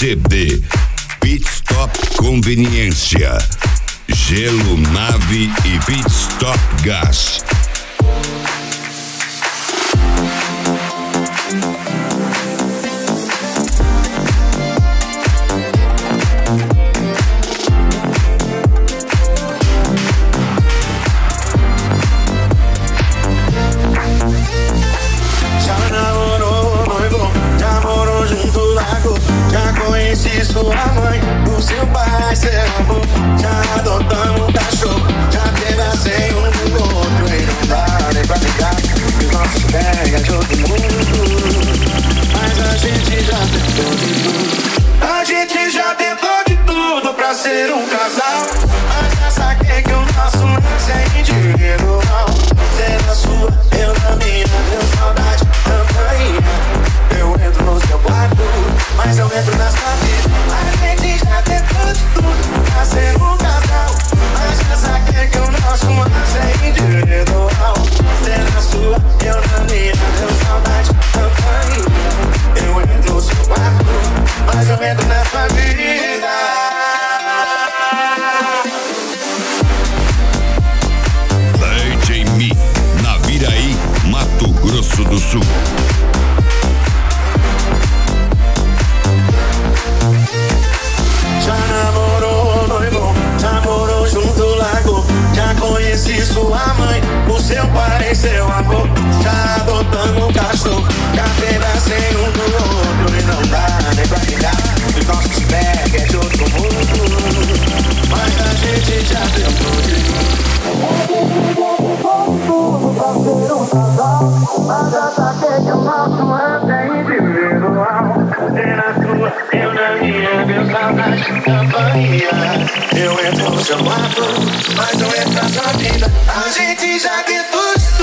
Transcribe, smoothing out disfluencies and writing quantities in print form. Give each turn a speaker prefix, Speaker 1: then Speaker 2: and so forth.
Speaker 1: CD, Pit Stop Conveniência, Gelo Nave e Pit Stop Gás.
Speaker 2: Sua mãe, o seu pai, seu avô, já adotamos um cachorro, já pedaceio um do outro e não dá nem pra ligar, que os nossos pés é de outro mundo, mas a gente já tentou de tudo, a gente já tentou de tudo pra ser um casal, mas já saquei que o nosso lance é individual, você na sua, eu na minha, deu saudade, campainha, eu entro no seu quarto, mas eu entro na sua vida. A gente já tentou de tudo pra ser um casal, mas já saquei que o nosso lance é individual. Você na sua, eu na minha, deu saudade, campainha. Eu entro no seu quarto, mas eu entro na sua vida.
Speaker 1: DJ Mi, Naviraí, Mato Grosso do Sul.
Speaker 2: Já namorou, noivou, já morou junto, largou. Já conheci sua mãe, o seu pai, seu avô. Já adotamos um cachorro, já pedaceio um do outro e não dá nem pra ligar. Os nossos pés é de outro mundo, mas a gente já tentou de tudo. Pra ser um casal, mas já saquei que o nosso lance é individual. Você na sua, eu na minha, meu saudade, campainha. Eu entro no seu quarto, mas eu entro na sua vida. A gente já tentou de tudo.